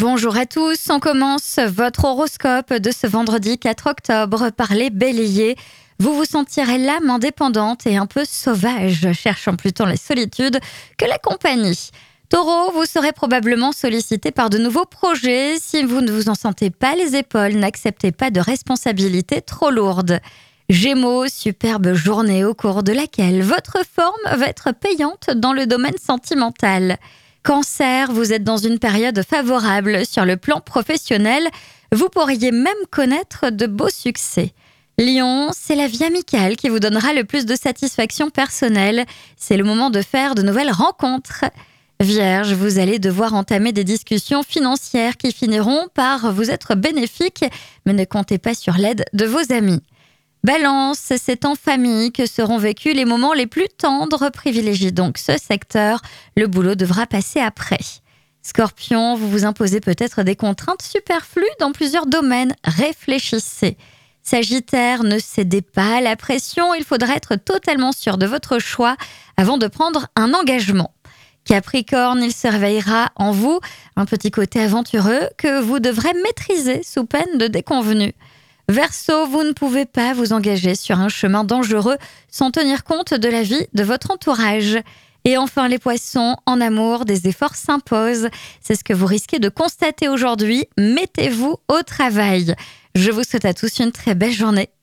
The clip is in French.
Bonjour à tous, on commence votre horoscope de ce vendredi 4 octobre par les béliers. Vous vous sentirez l'âme indépendante et un peu sauvage, cherchant plutôt la solitude que la compagnie. Taureau, vous serez probablement sollicité par de nouveaux projets. Si vous ne vous en sentez pas les épaules, n'acceptez pas de responsabilités trop lourdes. Gémeaux, superbe journée au cours de laquelle votre forme va être payante dans le domaine sentimental. Cancer, vous êtes dans une période favorable sur le plan professionnel. Vous pourriez même connaître de beaux succès. Lion, c'est la vie amicale qui vous donnera le plus de satisfaction personnelle. C'est le moment de faire de nouvelles rencontres. Vierge, vous allez devoir entamer des discussions financières qui finiront par vous être bénéfiques, mais ne comptez pas sur l'aide de vos amis. Balance, c'est en famille que seront vécus les moments les plus tendres. Privilégiez donc ce secteur. Le boulot devra passer après. Scorpion, vous vous imposez peut-être des contraintes superflues dans plusieurs domaines. Réfléchissez. Sagittaire, ne cédez pas à la pression. Il faudra être totalement sûr de votre choix avant de prendre un engagement. Capricorne, il se réveillera en vous un petit côté aventureux que vous devrez maîtriser sous peine de déconvenue. Verseau, vous ne pouvez pas vous engager sur un chemin dangereux sans tenir compte de la vie de votre entourage. Et enfin les poissons, en amour, des efforts s'imposent. C'est ce que vous risquez de constater aujourd'hui. Mettez-vous au travail. Je vous souhaite à tous une très belle journée.